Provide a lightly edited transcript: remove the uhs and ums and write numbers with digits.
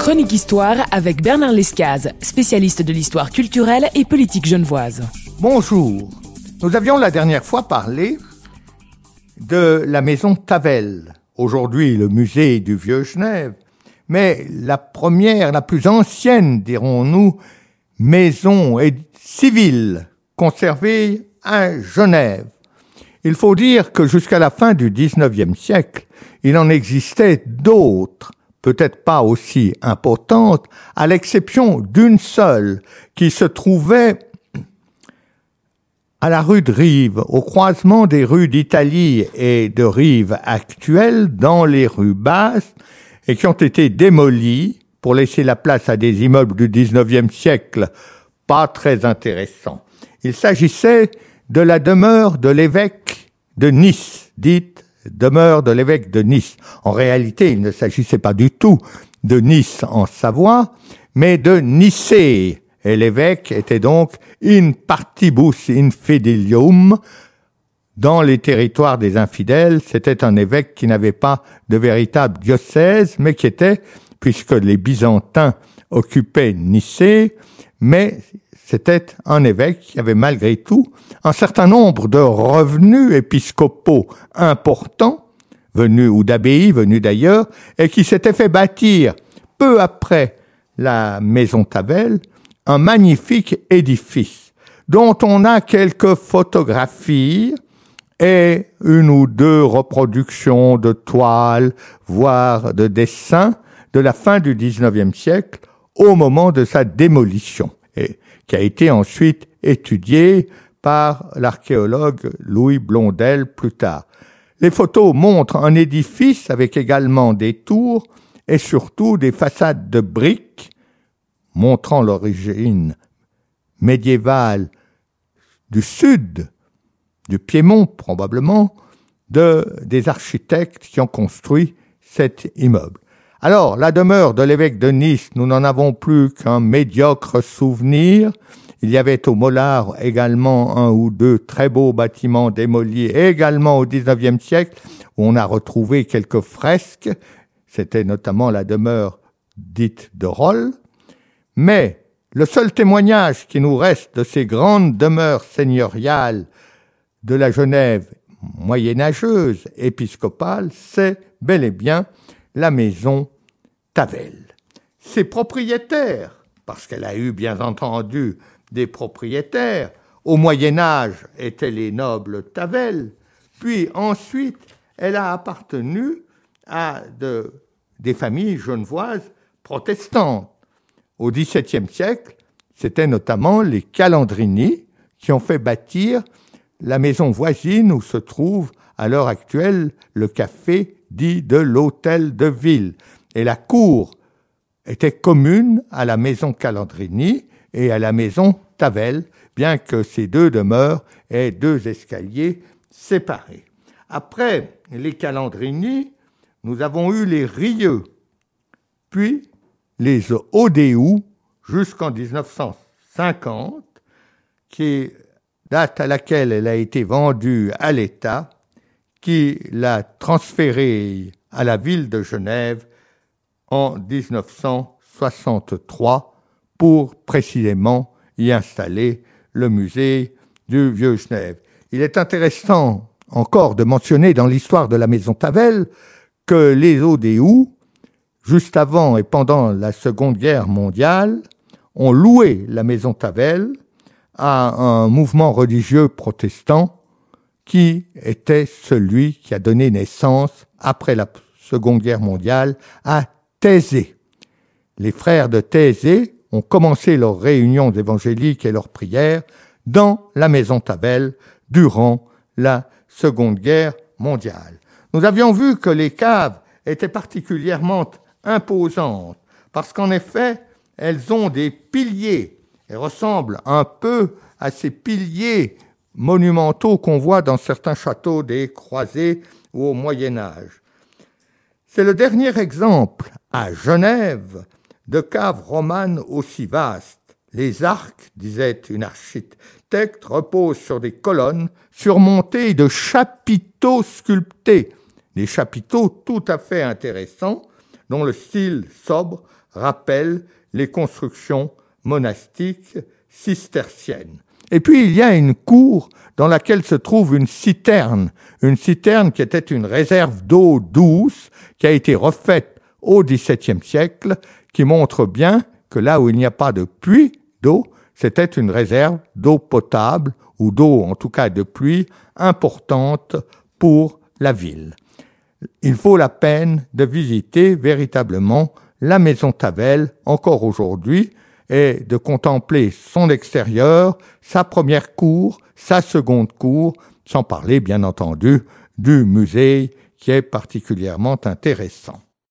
Chronique Histoire avec Bernard Lescaz, spécialiste de l'histoire culturelle et politique genevoise. Bonjour. Nous avions la dernière fois parlé de la maison Tavel, aujourd'hui le musée du Vieux-Genève, mais la première, la plus ancienne, dirons-nous, maison civile conservée à Genève. Il faut dire que jusqu'à la fin du XIXe siècle, il en existait d'autres, peut-être pas aussi importantes, à l'exception d'une seule, qui se trouvait à la rue de Rive, au croisement des rues d'Italie et de Rive actuelles, dans les rues basses, et qui ont été démolies pour laisser la place à des immeubles du XIXe siècle pas très intéressants. Il s'agissait de la demeure de l'évêque de Nice, dite demeure de l'évêque de Nice. En réalité, il ne s'agissait pas du tout de Nice en Savoie, mais de Nicée. Et l'évêque était donc in partibus infidelium dans les territoires des infidèles. C'était un évêque qui n'avait pas de véritable diocèse, mais qui était, puisque les Byzantins occupaient Nicée, mais c'était un évêque qui avait malgré tout un certain nombre de revenus épiscopaux importants, venus ou d'abbayes, venus d'ailleurs, et qui s'était fait bâtir peu après la maison Tavel, un magnifique édifice dont on a quelques photographies et une ou deux reproductions de toiles, voire de dessins de la fin du XIXe siècle au moment de sa démolition, et qui a été ensuite étudiée par l'archéologue Louis Blondel plus tard. Les photos montrent un édifice avec également des tours et surtout des façades de briques montrant l'origine médiévale du sud, du Piémont probablement, des architectes qui ont construit cet immeuble. Alors, la demeure de l'évêque de Nice, nous n'en avons plus qu'un médiocre souvenir. Il y avait au Mollard également un ou deux très beaux bâtiments démolis, également au XIXe siècle, où on a retrouvé quelques fresques. C'était notamment la demeure dite de Rolle. Mais le seul témoignage qui nous reste de ces grandes demeures seigneuriales de la Genève moyenâgeuse, épiscopale, c'est bel et bien la maison Tavel. Ses propriétaires, parce qu'elle a eu bien entendu des propriétaires, au Moyen-Âge étaient les nobles Tavel, puis ensuite elle a appartenu à des familles genevoises protestantes. Au XVIIe siècle, c'était notamment les Calandrini qui ont fait bâtir la maison voisine où se trouve à l'heure actuelle le café dit de l'hôtel de ville. Et la cour était commune à la maison Calandrini et à la maison Tavel, bien que ces deux demeures aient deux escaliers séparés. Après les Calandrini, nous avons eu les Rieux, puis les Odéou jusqu'en 1950, qui date à laquelle elle a été vendue à l'État, qui l'a transférée à la ville de Genève en 1963 pour précisément y installer le musée du Vieux-Genève. Il est intéressant encore de mentionner dans l'histoire de la maison Tavel que les Odéou, juste avant et pendant la Seconde Guerre mondiale, ont loué la maison Tavel à un mouvement religieux protestant qui était celui qui a donné naissance, après la Seconde Guerre mondiale, à Taizé. Les frères de Taizé ont commencé leurs réunions évangéliques et leurs prières dans la maison Tavel durant la Seconde Guerre mondiale. Nous avions vu que les caves étaient particulièrement imposantes, parce qu'en effet, elles ont des piliers et ressemblent un peu à ces piliers monumentaux qu'on voit dans certains châteaux des croisés ou au Moyen-Âge. C'est le dernier exemple à Genève de caves romanes aussi vastes. Les arcs, disait une architecte, reposent sur des colonnes surmontées de chapiteaux sculptés, des chapiteaux tout à fait intéressants, dont le style sobre rappelle les constructions monastiques cisterciennes. Et puis il y a une cour dans laquelle se trouve une citerne qui était une réserve d'eau douce qui a été refaite au XVIIe siècle, qui montre bien que là où il n'y a pas de puits d'eau, c'était une réserve d'eau potable ou d'eau, en tout cas de pluie, importante pour la ville. Il vaut la peine de visiter véritablement la maison Tavel encore aujourd'hui et de contempler son extérieur, sa première cour, sa seconde cour, sans parler bien entendu du musée qui est particulièrement intéressant.